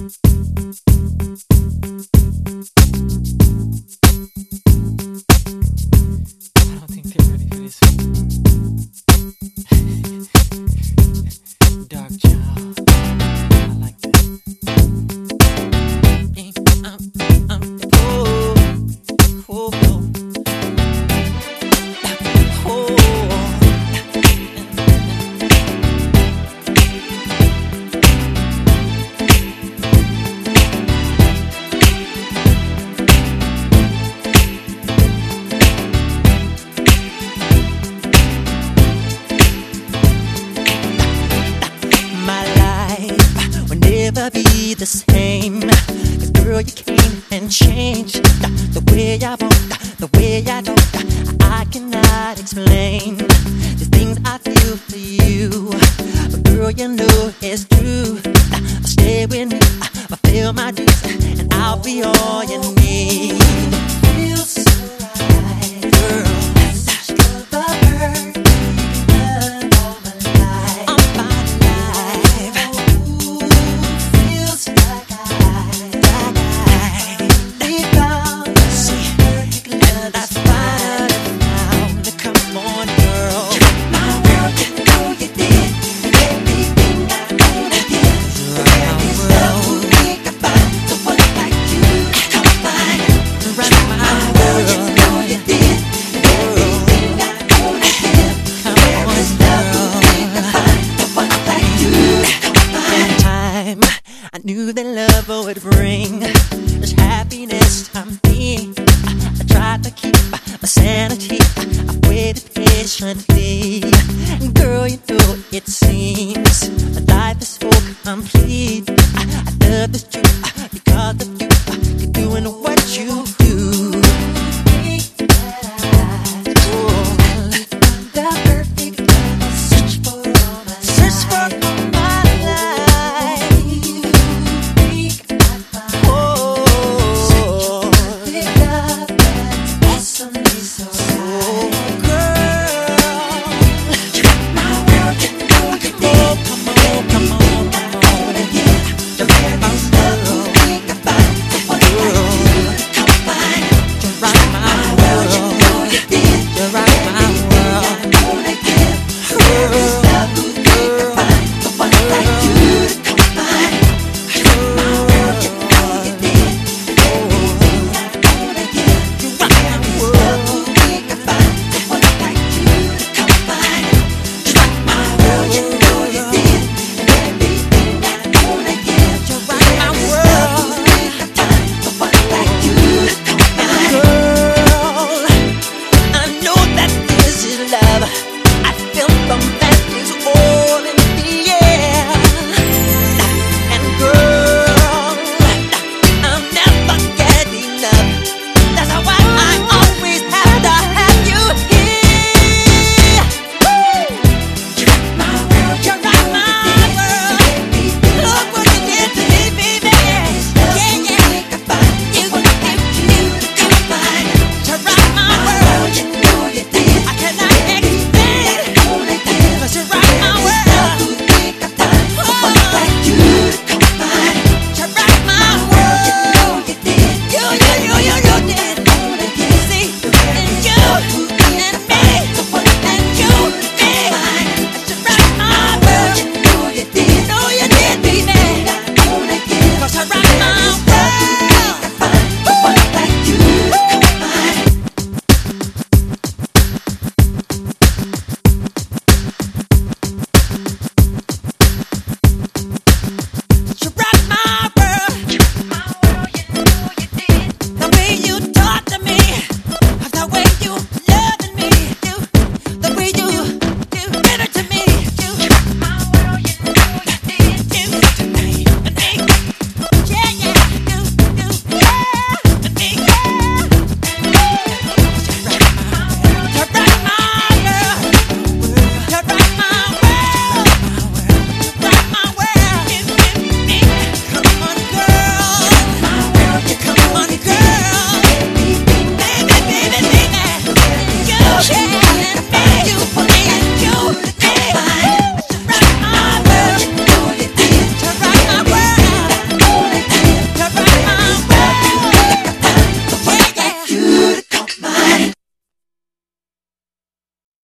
don't think they're ready for this. Dark child. I like that. Oh, oh, oh. Never be the same, 'cause girl, you came and changed the way I walk, the way I talk. I cannot explain the things I feel for you, but girl, you know it's true. Stay with me, fulfill my dreams, and I'll be all you need. Feels so right, girl. Such the bird. I knew that love would bring this happiness to me. I tried to keep my sanity. I waited patiently.